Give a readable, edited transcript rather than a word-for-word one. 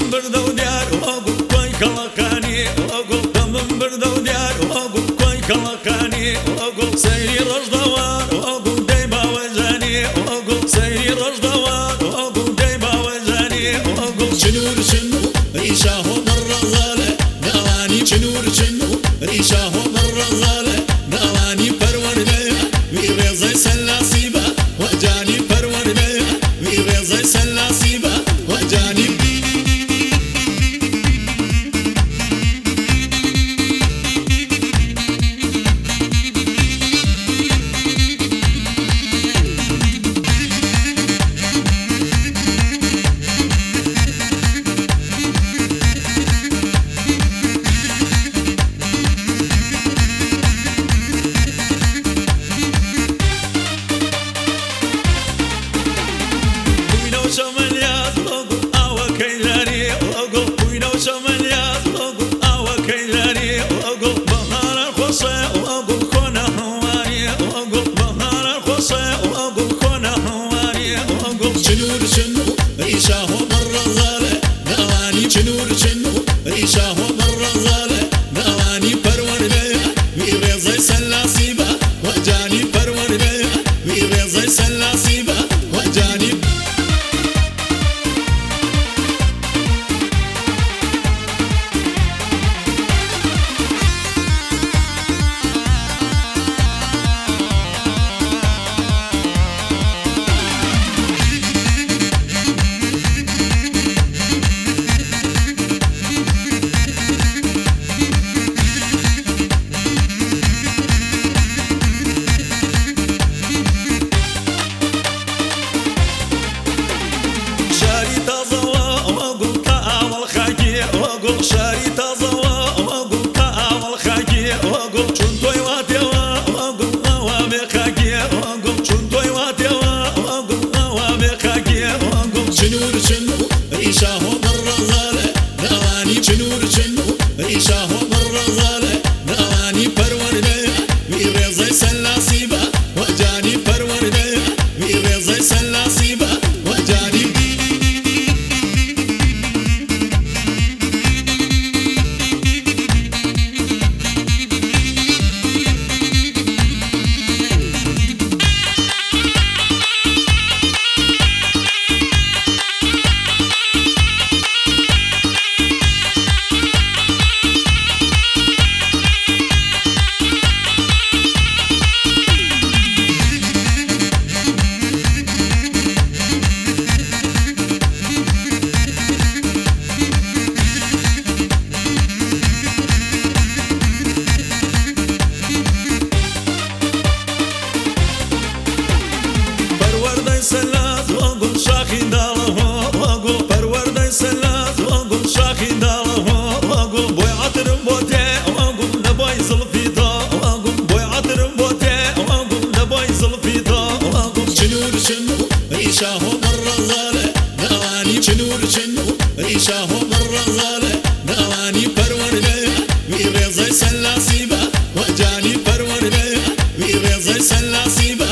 من برد و دیار وەگو کۆی کەڵەکانی وەگو دەمم بردە و دیار وەگو کۆی کەڵەکانی وەگو سەیری ڕۆژدەوار وەگو دەی باوەجانی وەگو سەیری ڕۆژدەوار وەگو دەی باوەجانی وەگو چنور چنو ریشا هو مرزاله نوانی چنور چنو ریشا هو مرزاله نوانی پرورده وی رزای سلاسیبا و جانی پرورده وی رزای سلاسیبا و جانی شماليات وقو أوا كيلاني وقو وينو شماليات وقو أوا كيلاني وقو بهار الخصي وقو كونه هواني وقو بهار الخصي وقو كونه هواني وقو چنور چنو ریشا هو مرزاله نوانی چنور چنو ریشا هو مرزاله نوانی پرورده وی رزای سلاسیبا و جانی پرورده وی رزای سلاسیبا و جانی شاري تازوا وقو كاول خاكي وقو چونتوي واتيوا وقو هوا بخاكي وقو چونتوي واتيوا وقو هوا بخاكي وقو چنور چنو ریشا هو مرزاله نوانی چنور چنو ریشا هو مرزاله نوانی پرورده وی رزای سلاسیبا و جانی پرورده وی رزای سلاسیبا و جانی سلاز وقو شاخي داله وقو پروردي سلاز وقو شاخي داله وقو بوي عطر بوتي وقو نبوي زلفيتا وقو بوي عطر بوتي وقو نبوي زلفيتا وقو چنور چنو ریشا هو مرزاله نوانی چنور چنو ریشا هو مرزاله نوانی پرورده وی رزای سلاسیبا و جانی پرورده وی رزای سلاسیبا